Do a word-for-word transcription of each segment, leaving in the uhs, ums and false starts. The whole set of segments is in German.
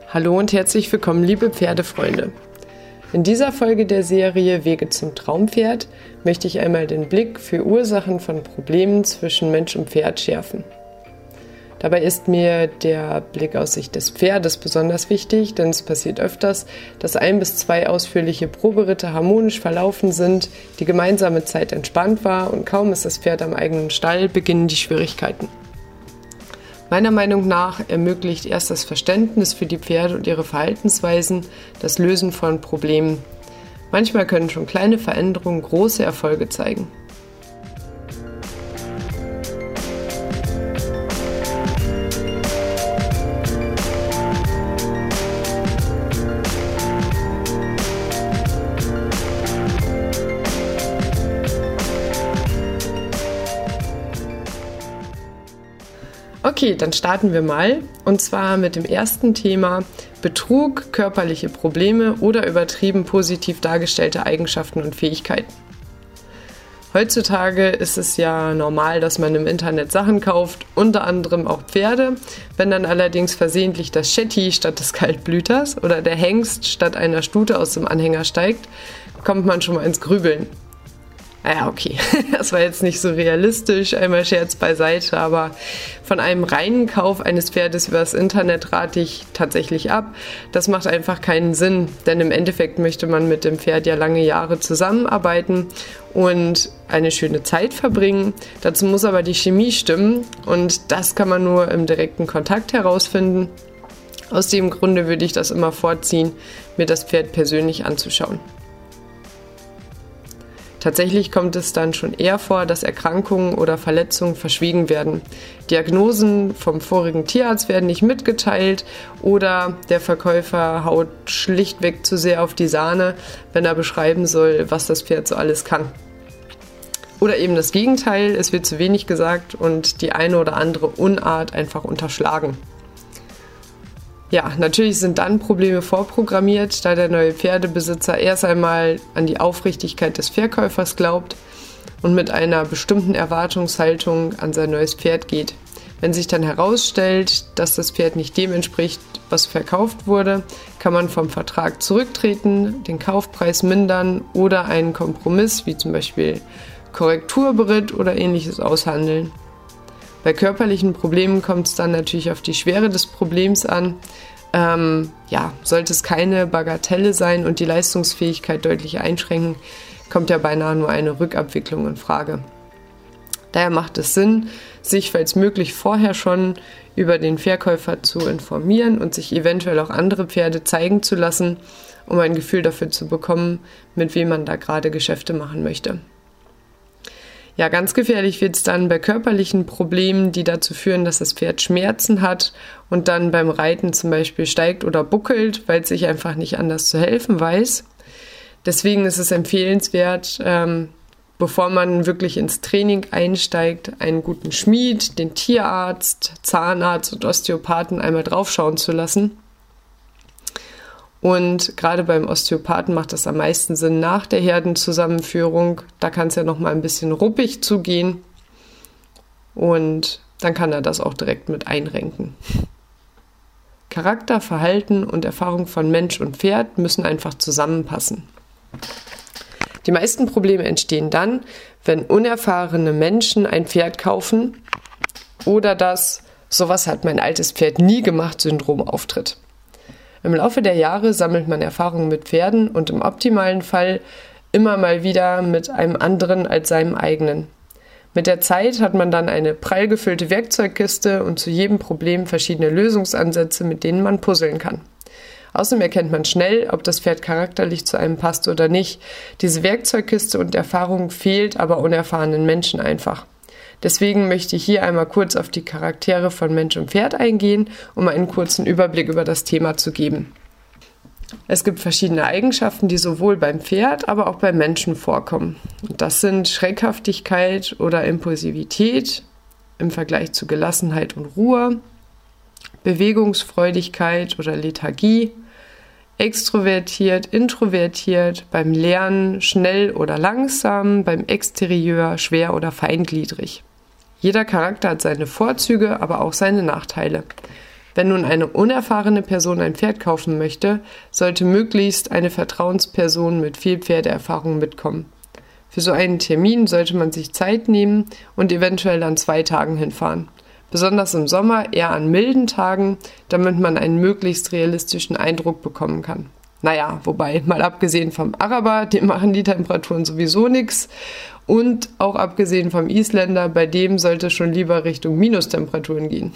Hallo und herzlich willkommen, liebe Pferdefreunde. In dieser Folge der Serie Wege zum Traumpferd möchte ich einmal den Blick für Ursachen von Problemen zwischen Mensch und Pferd schärfen. Dabei ist mir der Blick aus Sicht des Pferdes besonders wichtig, denn es passiert öfters, dass ein bis zwei ausführliche Proberitte harmonisch verlaufen sind, die gemeinsame Zeit entspannt war und kaum ist das Pferd am eigenen Stall, beginnen die Schwierigkeiten. Meiner Meinung nach ermöglicht erst das Verständnis für die Pferde und ihre Verhaltensweisen das Lösen von Problemen. Manchmal können schon kleine Veränderungen große Erfolge zeigen. Okay, dann starten wir mal und zwar mit dem ersten Thema Betrug, körperliche Probleme oder übertrieben positiv dargestellte Eigenschaften und Fähigkeiten. Heutzutage ist es ja normal, dass man im Internet Sachen kauft, unter anderem auch Pferde. Wenn dann allerdings versehentlich das Shetty statt des Kaltblüters oder der Hengst statt einer Stute aus dem Anhänger steigt, kommt man schon mal ins Grübeln. Naja, okay, das war jetzt nicht so realistisch, einmal Scherz beiseite, aber von einem reinen Kauf eines Pferdes übers Internet rate ich tatsächlich ab. Das macht einfach keinen Sinn, denn im Endeffekt möchte man mit dem Pferd ja lange Jahre zusammenarbeiten und eine schöne Zeit verbringen. Dazu muss aber die Chemie stimmen und das kann man nur im direkten Kontakt herausfinden. Aus dem Grunde würde ich das immer vorziehen, mir das Pferd persönlich anzuschauen. Tatsächlich kommt es dann schon eher vor, dass Erkrankungen oder Verletzungen verschwiegen werden. Diagnosen vom vorigen Tierarzt werden nicht mitgeteilt oder der Verkäufer haut schlichtweg zu sehr auf die Sahne, wenn er beschreiben soll, was das Pferd so alles kann. Oder eben das Gegenteil, es wird zu wenig gesagt und die eine oder andere Unart einfach unterschlagen. Ja, natürlich sind dann Probleme vorprogrammiert, da der neue Pferdebesitzer erst einmal an die Aufrichtigkeit des Verkäufers glaubt und mit einer bestimmten Erwartungshaltung an sein neues Pferd geht. Wenn sich dann herausstellt, dass das Pferd nicht dem entspricht, was verkauft wurde, kann man vom Vertrag zurücktreten, den Kaufpreis mindern oder einen Kompromiss, wie zum Beispiel Korrekturberitt oder ähnliches aushandeln. Bei körperlichen Problemen kommt es dann natürlich auf die Schwere des Problems an. Ähm, ja, sollte es keine Bagatelle sein und die Leistungsfähigkeit deutlich einschränken, kommt ja beinahe nur eine Rückabwicklung in Frage. Daher macht es Sinn, sich falls möglich vorher schon über den Verkäufer zu informieren und sich eventuell auch andere Pferde zeigen zu lassen, um ein Gefühl dafür zu bekommen, mit wem man da gerade Geschäfte machen möchte. Ja, ganz gefährlich wird es dann bei körperlichen Problemen, die dazu führen, dass das Pferd Schmerzen hat und dann beim Reiten zum Beispiel steigt oder buckelt, weil es sich einfach nicht anders zu helfen weiß. Deswegen ist es empfehlenswert, ähm, bevor man wirklich ins Training einsteigt, einen guten Schmied, den Tierarzt, Zahnarzt und Osteopathen einmal draufschauen zu lassen. Und gerade beim Osteopathen macht das am meisten Sinn nach der Herdenzusammenführung. Da kann es ja noch mal ein bisschen ruppig zugehen und dann kann er das auch direkt mit einrenken. Charakter, Verhalten und Erfahrung von Mensch und Pferd müssen einfach zusammenpassen. Die meisten Probleme entstehen dann, wenn unerfahrene Menschen ein Pferd kaufen oder das "Sowas hat mein altes Pferd nie gemacht" Syndrom auftritt. Im Laufe der Jahre sammelt man Erfahrungen mit Pferden und im optimalen Fall immer mal wieder mit einem anderen als seinem eigenen. Mit der Zeit hat man dann eine prall gefüllte Werkzeugkiste und zu jedem Problem verschiedene Lösungsansätze, mit denen man puzzeln kann. Außerdem erkennt man schnell, ob das Pferd charakterlich zu einem passt oder nicht. Diese Werkzeugkiste und Erfahrung fehlt aber unerfahrenen Menschen einfach. Deswegen möchte ich hier einmal kurz auf die Charaktere von Mensch und Pferd eingehen, um einen kurzen Überblick über das Thema zu geben. Es gibt verschiedene Eigenschaften, die sowohl beim Pferd, aber auch beim Menschen vorkommen. Das sind Schreckhaftigkeit oder Impulsivität im Vergleich zu Gelassenheit und Ruhe, Bewegungsfreudigkeit oder Lethargie, extrovertiert, introvertiert, beim Lernen schnell oder langsam, beim Exterieur schwer oder feingliedrig. Jeder Charakter hat seine Vorzüge, aber auch seine Nachteile. Wenn nun eine unerfahrene Person ein Pferd kaufen möchte, sollte möglichst eine Vertrauensperson mit viel Pferdeerfahrung mitkommen. Für so einen Termin sollte man sich Zeit nehmen und eventuell an zwei Tagen hinfahren. Besonders im Sommer eher an milden Tagen, damit man einen möglichst realistischen Eindruck bekommen kann. Naja, wobei, mal abgesehen vom Araber, dem machen die Temperaturen sowieso nichts. Und auch abgesehen vom Isländer, bei dem sollte es schon lieber Richtung Minustemperaturen gehen.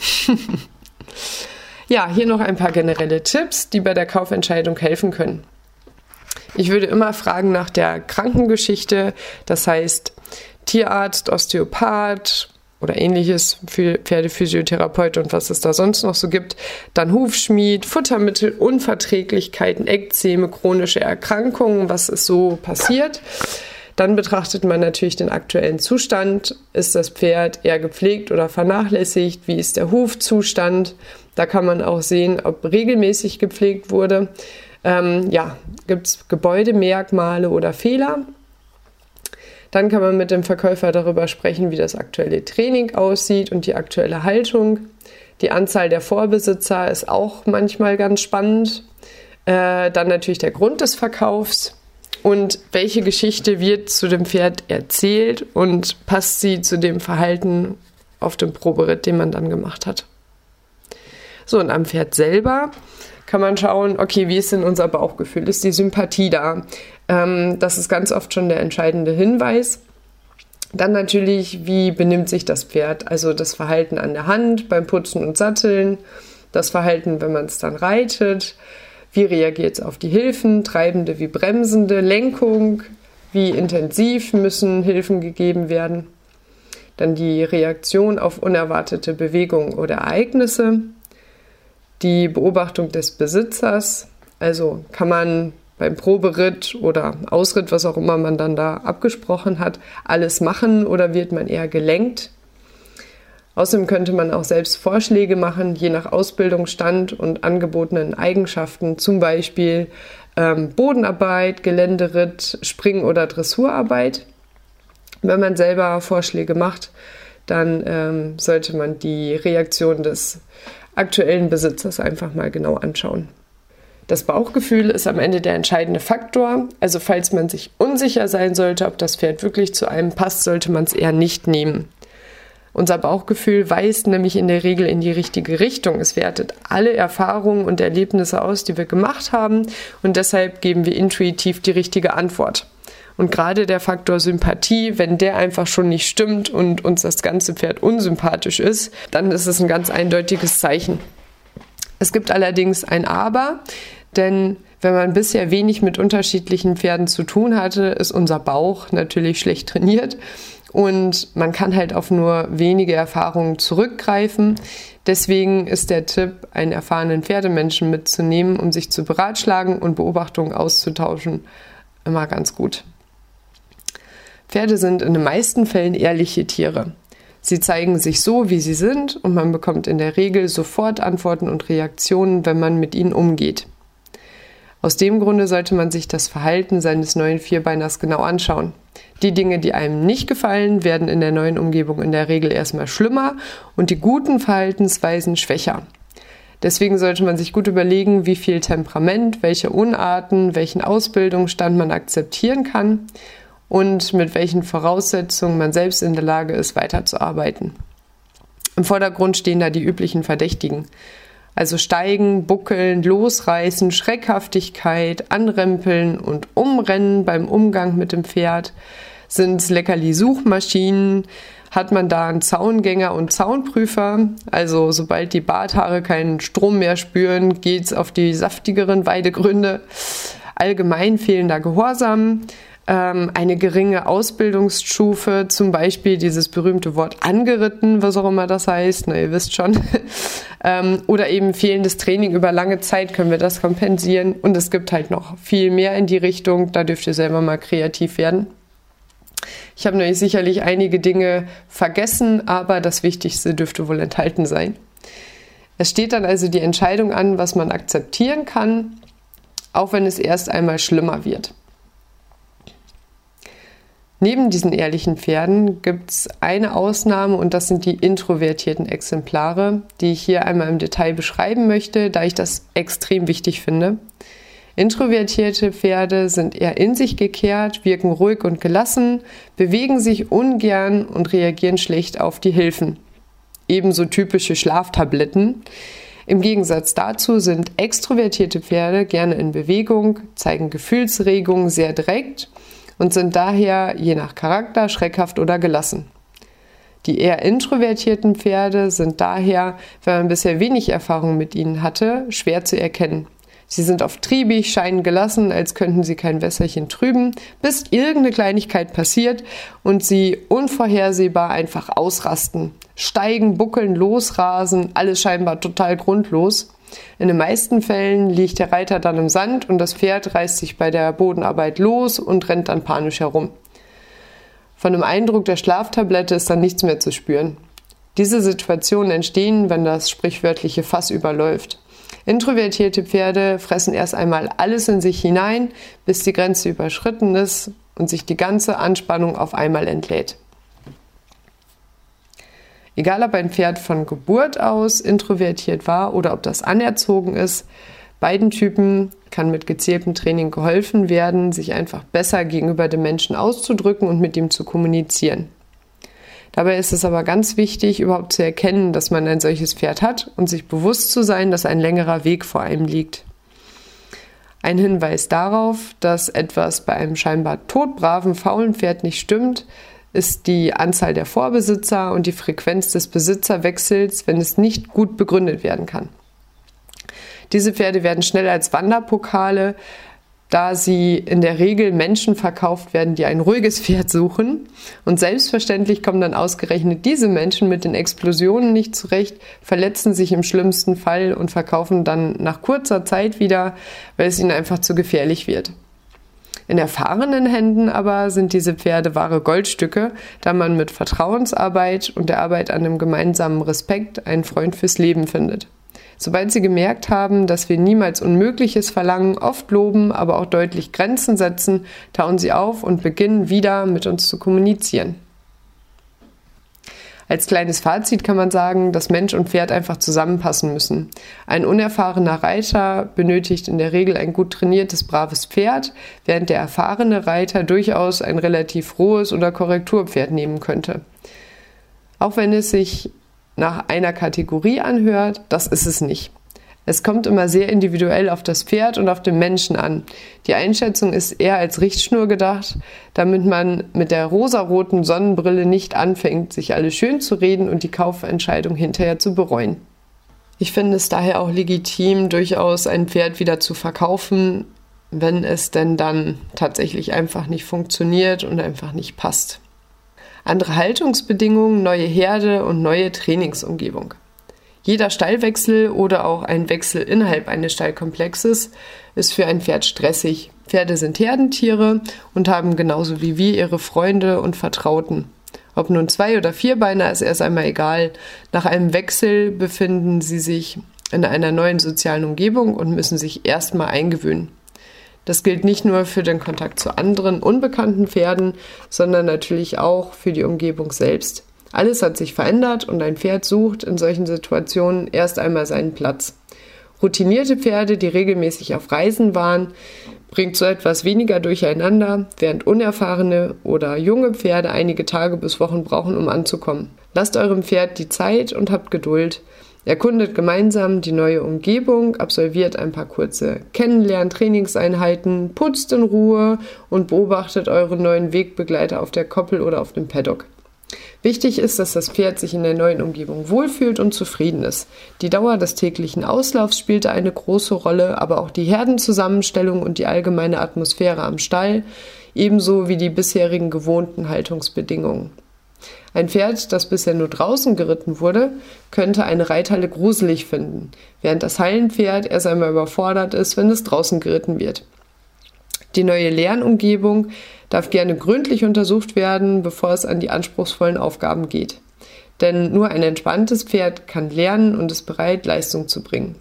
Ja, hier noch ein paar generelle Tipps, die bei der Kaufentscheidung helfen können. Ich würde immer fragen nach der Krankengeschichte, das heißt Tierarzt, Osteopath oder ähnliches, für Pferdephysiotherapeut und was es da sonst noch so gibt. Dann Hufschmied, Futtermittel, Unverträglichkeiten, Ekzeme, chronische Erkrankungen, was ist so passiert. Dann betrachtet man natürlich den aktuellen Zustand. Ist das Pferd eher gepflegt oder vernachlässigt? Wie ist der Hufzustand? Da kann man auch sehen, ob regelmäßig gepflegt wurde. Ähm, ja, gibt es Gebäudemerkmale oder Fehler? Dann kann man mit dem Verkäufer darüber sprechen, wie das aktuelle Training aussieht und die aktuelle Haltung. Die Anzahl der Vorbesitzer ist auch manchmal ganz spannend. Äh, dann natürlich der Grund des Verkaufs. Und welche Geschichte wird zu dem Pferd erzählt und passt sie zu dem Verhalten auf dem Proberitt, den man dann gemacht hat. So, und am Pferd selber kann man schauen, okay, wie ist denn unser Bauchgefühl? Ist die Sympathie da? Ähm, das ist ganz oft schon der entscheidende Hinweis. Dann natürlich, wie benimmt sich das Pferd? Also das Verhalten an der Hand, beim Putzen und Satteln, das Verhalten, wenn man es dann reitet. Wie reagiert es auf die Hilfen, treibende wie bremsende, Lenkung, wie intensiv müssen Hilfen gegeben werden. Dann die Reaktion auf unerwartete Bewegungen oder Ereignisse, die Beobachtung des Besitzers, also kann man beim Proberitt oder Ausritt, was auch immer man dann da abgesprochen hat, alles machen oder wird man eher gelenkt. Außerdem könnte man auch selbst Vorschläge machen, je nach Ausbildungsstand und angebotenen Eigenschaften, zum Beispiel ähm, Bodenarbeit, Geländeritt, Spring- oder Dressurarbeit. Wenn man selber Vorschläge macht, dann ähm, sollte man die Reaktion des aktuellen Besitzers einfach mal genau anschauen. Das Bauchgefühl ist am Ende der entscheidende Faktor. Also falls man sich unsicher sein sollte, ob das Pferd wirklich zu einem passt, sollte man es eher nicht nehmen. Unser Bauchgefühl weist nämlich in der Regel in die richtige Richtung. Es wertet alle Erfahrungen und Erlebnisse aus, die wir gemacht haben, und deshalb geben wir intuitiv die richtige Antwort. Und gerade der Faktor Sympathie, wenn der einfach schon nicht stimmt und uns das ganze Pferd unsympathisch ist, dann ist es ein ganz eindeutiges Zeichen. Es gibt allerdings ein Aber, denn wenn man bisher wenig mit unterschiedlichen Pferden zu tun hatte, ist unser Bauch natürlich schlecht trainiert. Und man kann halt auf nur wenige Erfahrungen zurückgreifen. Deswegen ist der Tipp, einen erfahrenen Pferdemenschen mitzunehmen, um sich zu beratschlagen und Beobachtungen auszutauschen, immer ganz gut. Pferde sind in den meisten Fällen ehrliche Tiere. Sie zeigen sich so, wie sie sind, und man bekommt in der Regel sofort Antworten und Reaktionen, wenn man mit ihnen umgeht. Aus dem Grunde sollte man sich das Verhalten seines neuen Vierbeiners genau anschauen. Die Dinge, die einem nicht gefallen, werden in der neuen Umgebung in der Regel erstmal schlimmer und die guten Verhaltensweisen schwächer. Deswegen sollte man sich gut überlegen, wie viel Temperament, welche Unarten, welchen Ausbildungsstand man akzeptieren kann und mit welchen Voraussetzungen man selbst in der Lage ist, weiterzuarbeiten. Im Vordergrund stehen da die üblichen Verdächtigen. Also Steigen, Buckeln, Losreißen, Schreckhaftigkeit, Anrempeln und Umrennen beim Umgang mit dem Pferd. Sind es Leckerli-Suchmaschinen? Hat man da einen Zaungänger und Zaunprüfer? Also sobald die Barthaare keinen Strom mehr spüren, geht es auf die saftigeren Weidegründe. Allgemein fehlender Gehorsam. Ähm, eine geringe Ausbildungsstufe, zum Beispiel dieses berühmte Wort angeritten, was auch immer das heißt, na, ihr wisst schon. ähm, oder eben fehlendes Training über lange Zeit, können wir das kompensieren. Und es gibt halt noch viel mehr in die Richtung, da dürft ihr selber mal kreativ werden. Ich habe nämlich sicherlich einige Dinge vergessen, aber das Wichtigste dürfte wohl enthalten sein. Es steht dann also die Entscheidung an, was man akzeptieren kann, auch wenn es erst einmal schlimmer wird. Neben diesen ehrlichen Pferden gibt es eine Ausnahme und das sind die introvertierten Exemplare, die ich hier einmal im Detail beschreiben möchte, da ich das extrem wichtig finde. Introvertierte Pferde sind eher in sich gekehrt, wirken ruhig und gelassen, bewegen sich ungern und reagieren schlecht auf die Hilfen. Ebenso typische Schlaftabletten. Im Gegensatz dazu sind extrovertierte Pferde gerne in Bewegung, zeigen Gefühlsregungen sehr direkt und sind daher je nach Charakter schreckhaft oder gelassen. Die eher introvertierten Pferde sind daher, wenn man bisher wenig Erfahrung mit ihnen hatte, schwer zu erkennen. Sie sind oft triebig, scheinen gelassen, als könnten sie kein Wässerchen trüben, bis irgendeine Kleinigkeit passiert und sie unvorhersehbar einfach ausrasten. Steigen, buckeln, losrasen, alles scheinbar total grundlos. In den meisten Fällen liegt der Reiter dann im Sand und das Pferd reißt sich bei der Bodenarbeit los und rennt dann panisch herum. Von dem Eindruck der Schlaftablette ist dann nichts mehr zu spüren. Diese Situationen entstehen, wenn das sprichwörtliche Fass überläuft. Introvertierte Pferde fressen erst einmal alles in sich hinein, bis die Grenze überschritten ist und sich die ganze Anspannung auf einmal entlädt. Egal ob ein Pferd von Geburt aus introvertiert war oder ob das anerzogen ist, beiden Typen kann mit gezieltem Training geholfen werden, sich einfach besser gegenüber dem Menschen auszudrücken und mit ihm zu kommunizieren. Dabei ist es aber ganz wichtig, überhaupt zu erkennen, dass man ein solches Pferd hat und sich bewusst zu sein, dass ein längerer Weg vor einem liegt. Ein Hinweis darauf, dass etwas bei einem scheinbar todbraven, faulen Pferd nicht stimmt, ist die Anzahl der Vorbesitzer und die Frequenz des Besitzerwechsels, wenn es nicht gut begründet werden kann. Diese Pferde werden schnell als Wanderpokale, da sie in der Regel Menschen verkauft werden, die ein ruhiges Pferd suchen. Und selbstverständlich kommen dann ausgerechnet diese Menschen mit den Explosionen nicht zurecht, verletzen sich im schlimmsten Fall und verkaufen dann nach kurzer Zeit wieder, weil es ihnen einfach zu gefährlich wird. In erfahrenen Händen aber sind diese Pferde wahre Goldstücke, da man mit Vertrauensarbeit und der Arbeit an einem gemeinsamen Respekt einen Freund fürs Leben findet. Sobald sie gemerkt haben, dass wir niemals Unmögliches verlangen, oft loben, aber auch deutlich Grenzen setzen, tauen sie auf und beginnen wieder mit uns zu kommunizieren. Als kleines Fazit kann man sagen, dass Mensch und Pferd einfach zusammenpassen müssen. Ein unerfahrener Reiter benötigt in der Regel ein gut trainiertes, braves Pferd, während der erfahrene Reiter durchaus ein relativ rohes oder Korrekturpferd nehmen könnte. Auch wenn es sich nach einer Kategorie anhört, das ist es nicht. Es kommt immer sehr individuell auf das Pferd und auf den Menschen an. Die Einschätzung ist eher als Richtschnur gedacht, damit man mit der rosaroten Sonnenbrille nicht anfängt, sich alles schön zu reden und die Kaufentscheidung hinterher zu bereuen. Ich finde es daher auch legitim, durchaus ein Pferd wieder zu verkaufen, wenn es denn dann tatsächlich einfach nicht funktioniert und einfach nicht passt. Andere Haltungsbedingungen, neue Herde und neue Trainingsumgebung. Jeder Stallwechsel oder auch ein Wechsel innerhalb eines Stallkomplexes ist für ein Pferd stressig. Pferde sind Herdentiere und haben genauso wie wir ihre Freunde und Vertrauten. Ob nun Zwei- oder Vierbeiner, ist erst einmal egal. Nach einem Wechsel befinden sie sich in einer neuen sozialen Umgebung und müssen sich erstmal eingewöhnen. Das gilt nicht nur für den Kontakt zu anderen, unbekannten Pferden, sondern natürlich auch für die Umgebung selbst. Alles hat sich verändert und ein Pferd sucht in solchen Situationen erst einmal seinen Platz. Routinierte Pferde, die regelmäßig auf Reisen waren, bringt so etwas weniger durcheinander, während unerfahrene oder junge Pferde einige Tage bis Wochen brauchen, um anzukommen. Lasst eurem Pferd die Zeit und habt Geduld. Erkundet gemeinsam die neue Umgebung, absolviert ein paar kurze Kennenlern-Trainingseinheiten, putzt in Ruhe und beobachtet eure neuen Wegbegleiter auf der Koppel oder auf dem Paddock. Wichtig ist, dass das Pferd sich in der neuen Umgebung wohlfühlt und zufrieden ist. Die Dauer des täglichen Auslaufs spielte eine große Rolle, aber auch die Herdenzusammenstellung und die allgemeine Atmosphäre am Stall, ebenso wie die bisherigen gewohnten Haltungsbedingungen. Ein Pferd, das bisher nur draußen geritten wurde, könnte eine Reithalle gruselig finden, während das Hallenpferd erst einmal überfordert ist, wenn es draußen geritten wird. Die neue Lernumgebung darf gerne gründlich untersucht werden, bevor es an die anspruchsvollen Aufgaben geht. Denn nur ein entspanntes Pferd kann lernen und ist bereit, Leistung zu bringen.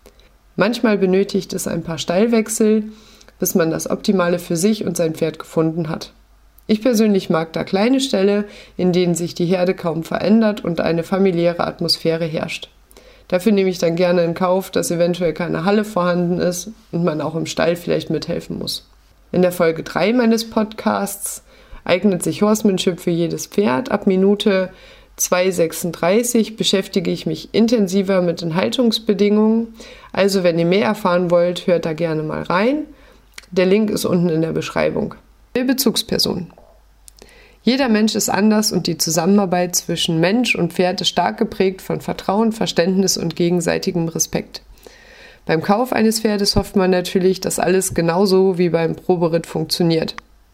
Manchmal benötigt es ein paar Stallwechsel, bis man das Optimale für sich und sein Pferd gefunden hat. Ich persönlich mag da kleine Ställe, in denen sich die Herde kaum verändert und eine familiäre Atmosphäre herrscht. Dafür nehme ich dann gerne in Kauf, dass eventuell keine Halle vorhanden ist und man auch im Stall vielleicht mithelfen muss. In der Folge drei meines Podcasts eignet sich Horsemanship für jedes Pferd. Ab Minute zwei sechsunddreißig beschäftige ich mich intensiver mit den Haltungsbedingungen. Also wenn ihr mehr erfahren wollt, hört da gerne mal rein. Der Link ist unten in der Beschreibung. Bezugsperson. Jeder Mensch ist anders und die Zusammenarbeit zwischen Mensch und Pferd ist stark geprägt von Vertrauen, Verständnis und gegenseitigem Respekt. Beim Kauf eines Pferdes hofft man natürlich, dass alles genauso wie beim Proberitt funktioniert.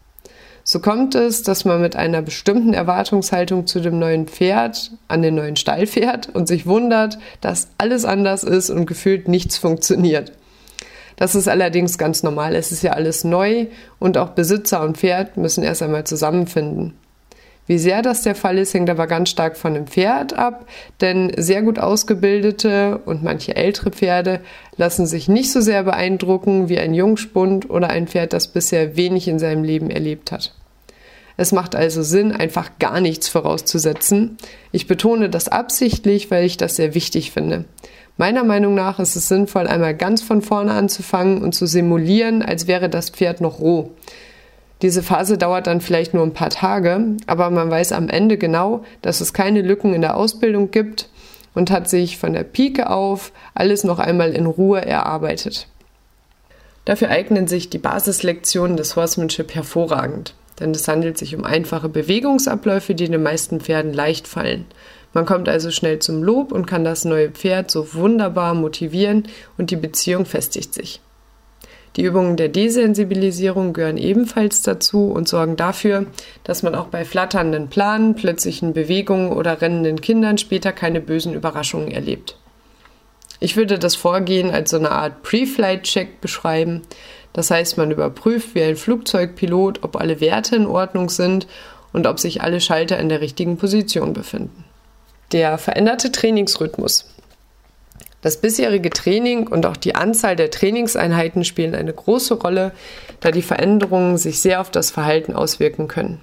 So kommt es, dass man mit einer bestimmten Erwartungshaltung zu dem neuen Pferd an den neuen Stall fährt und sich wundert, dass alles anders ist und gefühlt nichts funktioniert. Das ist allerdings ganz normal, es ist ja alles neu und auch Besitzer und Pferd müssen erst einmal zusammenfinden. Wie sehr das der Fall ist, hängt aber ganz stark von dem Pferd ab, denn sehr gut ausgebildete und manche ältere Pferde lassen sich nicht so sehr beeindrucken wie ein Jungspund oder ein Pferd, das bisher wenig in seinem Leben erlebt hat. Es macht also Sinn, einfach gar nichts vorauszusetzen. Ich betone das absichtlich, weil ich das sehr wichtig finde. Meiner Meinung nach ist es sinnvoll, einmal ganz von vorne anzufangen und zu simulieren, als wäre das Pferd noch roh. Diese Phase dauert dann vielleicht nur ein paar Tage, aber man weiß am Ende genau, dass es keine Lücken in der Ausbildung gibt und hat sich von der Pike auf alles noch einmal in Ruhe erarbeitet. Dafür eignen sich die Basislektionen des Horsemanship hervorragend, denn es handelt sich um einfache Bewegungsabläufe, die den meisten Pferden leicht fallen. Man kommt also schnell zum Lob und kann das neue Pferd so wunderbar motivieren und die Beziehung festigt sich. Die Übungen der Desensibilisierung gehören ebenfalls dazu und sorgen dafür, dass man auch bei flatternden Planen, plötzlichen Bewegungen oder rennenden Kindern später keine bösen Überraschungen erlebt. Ich würde das Vorgehen als so eine Art Pre-Flight-Check beschreiben. Das heißt, man überprüft wie ein Flugzeugpilot, ob alle Werte in Ordnung sind und ob sich alle Schalter in der richtigen Position befinden. Der veränderte Trainingsrhythmus. Das bisherige Training und auch die Anzahl der Trainingseinheiten spielen eine große Rolle, da die Veränderungen sich sehr auf das Verhalten auswirken können.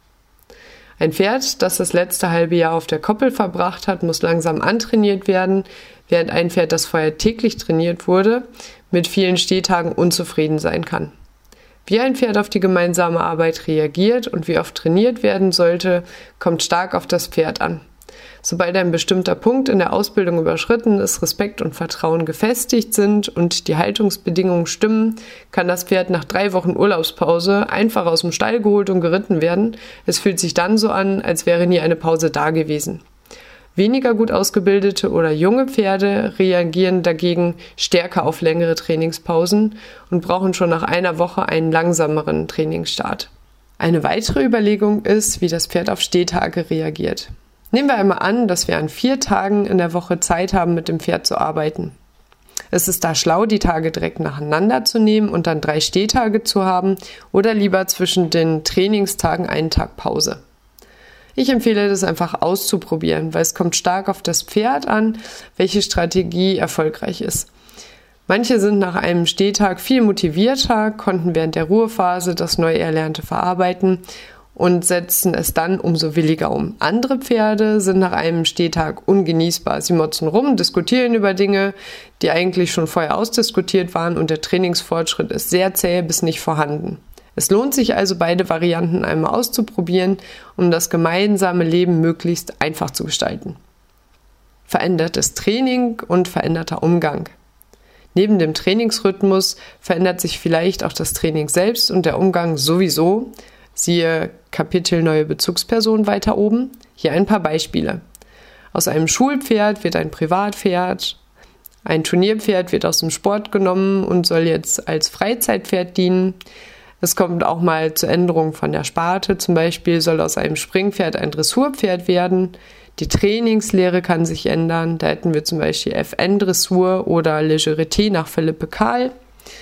Ein Pferd, das das letzte halbe Jahr auf der Koppel verbracht hat, muss langsam antrainiert werden, während ein Pferd, das vorher täglich trainiert wurde, mit vielen Stehtagen unzufrieden sein kann. Wie ein Pferd auf die gemeinsame Arbeit reagiert und wie oft trainiert werden sollte, kommt stark auf das Pferd an. Sobald ein bestimmter Punkt in der Ausbildung überschritten ist, Respekt und Vertrauen gefestigt sind und die Haltungsbedingungen stimmen, kann das Pferd nach drei Wochen Urlaubspause einfach aus dem Stall geholt und geritten werden. Es fühlt sich dann so an, als wäre nie eine Pause da gewesen. Weniger gut ausgebildete oder junge Pferde reagieren dagegen stärker auf längere Trainingspausen und brauchen schon nach einer Woche einen langsameren Trainingsstart. Eine weitere Überlegung ist, wie das Pferd auf Stehtage reagiert. Nehmen wir einmal an, dass wir an vier Tagen in der Woche Zeit haben, mit dem Pferd zu arbeiten. Es ist da schlau, die Tage direkt nacheinander zu nehmen und dann drei Stehtage zu haben oder lieber zwischen den Trainingstagen einen Tag Pause. Ich empfehle das einfach auszuprobieren, weil es kommt stark auf das Pferd an, welche Strategie erfolgreich ist. Manche sind nach einem Stehtag viel motivierter, konnten während der Ruhephase das neu Erlernte verarbeiten und setzen es dann umso williger um. Andere Pferde sind nach einem Stehtag ungenießbar. Sie motzen rum, diskutieren über Dinge, die eigentlich schon vorher ausdiskutiert waren und der Trainingsfortschritt ist sehr zäh bis nicht vorhanden. Es lohnt sich also, beide Varianten einmal auszuprobieren, um das gemeinsame Leben möglichst einfach zu gestalten. Verändertes Training und veränderter Umgang. Neben dem Trainingsrhythmus verändert sich vielleicht auch das Training selbst und der Umgang sowieso. Siehe Kapitel Neue Bezugsperson weiter oben. Hier ein paar Beispiele. Aus einem Schulpferd wird ein Privatpferd, ein Turnierpferd wird aus dem Sport genommen und soll jetzt als Freizeitpferd dienen. Es kommt auch mal zur Änderung von der Sparte. Zum Beispiel soll aus einem Springpferd ein Dressurpferd werden. Die Trainingslehre kann sich ändern. Da hätten wir zum Beispiel F N-Dressur oder Legerité nach Philippe Kahl.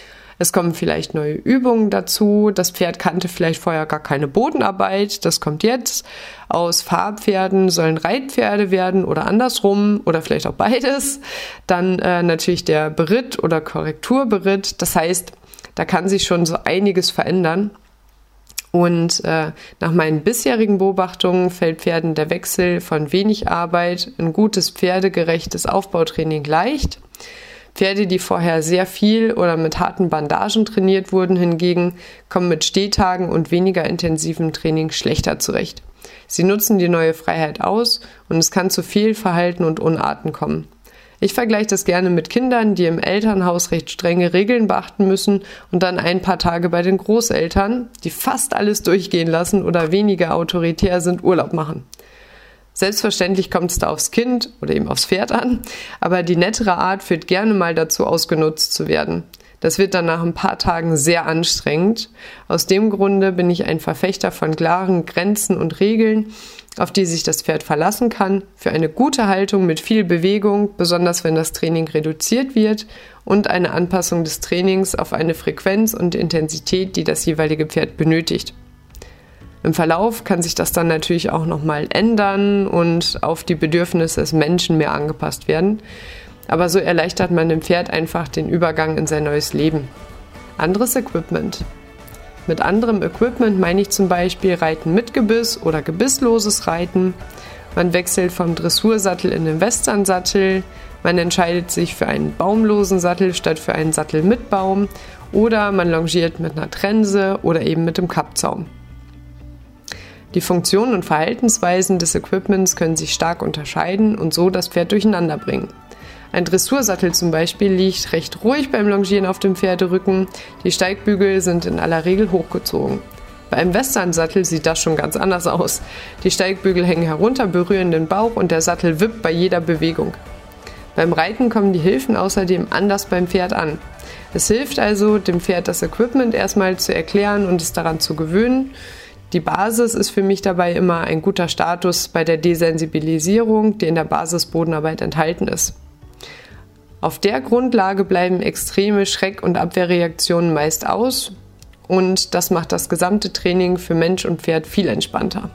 Es kommen vielleicht neue Übungen dazu. Das Pferd kannte vielleicht vorher gar keine Bodenarbeit. Das kommt jetzt. Aus Fahrpferden sollen Reitpferde werden oder andersrum oder vielleicht auch beides. Dann äh, natürlich der Beritt oder Korrekturberitt. Das heißt, da kann sich schon so einiges verändern. Und äh, nach meinen bisherigen Beobachtungen fällt Pferden der Wechsel von wenig Arbeit in gutes pferdegerechtes Aufbautraining leicht. Pferde, die vorher sehr viel oder mit harten Bandagen trainiert wurden, hingegen kommen mit Stehtagen und weniger intensivem Training schlechter zurecht. Sie nutzen die neue Freiheit aus und es kann zu Fehlverhalten und Unarten kommen. Ich vergleiche das gerne mit Kindern, die im Elternhaus recht strenge Regeln beachten müssen und dann ein paar Tage bei den Großeltern, die fast alles durchgehen lassen oder weniger autoritär sind, Urlaub machen. Selbstverständlich kommt es da aufs Kind oder eben aufs Pferd an, aber die nettere Art führt gerne mal dazu, ausgenutzt zu werden. Das wird dann nach ein paar Tagen sehr anstrengend. Aus dem Grunde bin ich ein Verfechter von klaren Grenzen und Regeln, auf die sich das Pferd verlassen kann, für eine gute Haltung mit viel Bewegung, besonders wenn das Training reduziert wird, und eine Anpassung des Trainings auf eine Frequenz und Intensität, die das jeweilige Pferd benötigt. Im Verlauf kann sich das dann natürlich auch nochmal ändern und auf die Bedürfnisse des Menschen mehr angepasst werden. Aber so erleichtert man dem Pferd einfach den Übergang in sein neues Leben. Anderes Equipment. Mit anderem Equipment meine ich zum Beispiel Reiten mit Gebiss oder gebissloses Reiten. Man wechselt vom Dressursattel in den Westernsattel. Man entscheidet sich für einen baumlosen Sattel statt für einen Sattel mit Baum. Oder man longiert mit einer Trense oder eben mit dem Kappzaum. Die Funktionen und Verhaltensweisen des Equipments können sich stark unterscheiden und so das Pferd durcheinander bringen. Ein Dressursattel zum Beispiel liegt recht ruhig beim Longieren auf dem Pferderücken. Die Steigbügel sind in aller Regel hochgezogen. Bei einem Westernsattel sieht das schon ganz anders aus. Die Steigbügel hängen herunter, berühren den Bauch und der Sattel wippt bei jeder Bewegung. Beim Reiten kommen die Hilfen außerdem anders beim Pferd an. Es hilft also, dem Pferd das Equipment erstmal zu erklären und es daran zu gewöhnen. Die Basis ist für mich dabei immer ein guter Status bei der Desensibilisierung, die in der Basisbodenarbeit enthalten ist. Auf der Grundlage bleiben extreme Schreck- und Abwehrreaktionen meist aus und das macht das gesamte Training für Mensch und Pferd viel entspannter.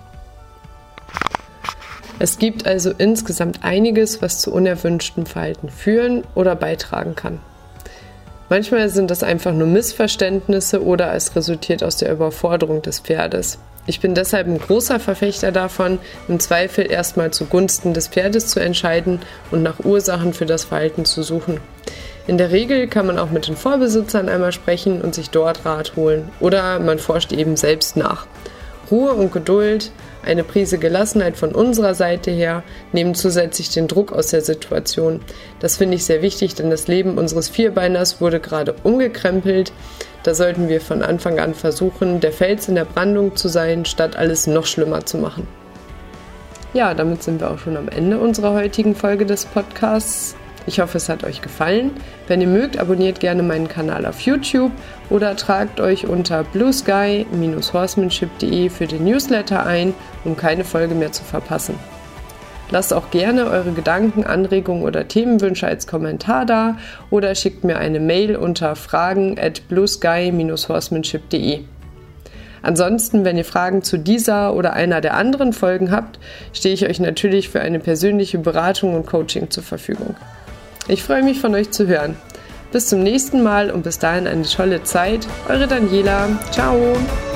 Es gibt also insgesamt einiges, was zu unerwünschtem Verhalten führen oder beitragen kann. Manchmal sind das einfach nur Missverständnisse oder es resultiert aus der Überforderung des Pferdes. Ich bin deshalb ein großer Verfechter davon, im Zweifel erstmal zugunsten des Pferdes zu entscheiden und nach Ursachen für das Verhalten zu suchen. In der Regel kann man auch mit den Vorbesitzern einmal sprechen und sich dort Rat holen oder man forscht eben selbst nach. Ruhe und Geduld, eine Prise Gelassenheit von unserer Seite her nehmen zusätzlich den Druck aus der Situation. Das finde ich sehr wichtig, denn das Leben unseres Vierbeiners wurde gerade umgekrempelt. Da sollten wir von Anfang an versuchen, der Fels in der Brandung zu sein, statt alles noch schlimmer zu machen. Ja, damit sind wir auch schon am Ende unserer heutigen Folge des Podcasts. Ich hoffe, es hat euch gefallen. Wenn ihr mögt, abonniert gerne meinen Kanal auf YouTube oder tragt euch unter bluesky Bindestrich horsemanship punkt de für den Newsletter ein, um keine Folge mehr zu verpassen. Lasst auch gerne eure Gedanken, Anregungen oder Themenwünsche als Kommentar da oder schickt mir eine Mail unter fragen at bluesky Bindestrich horsemanship punkt de. Ansonsten, wenn ihr Fragen zu dieser oder einer der anderen Folgen habt, stehe ich euch natürlich für eine persönliche Beratung und Coaching zur Verfügung. Ich freue mich, von euch zu hören. Bis zum nächsten Mal und bis dahin eine tolle Zeit. Eure Daniela. Ciao.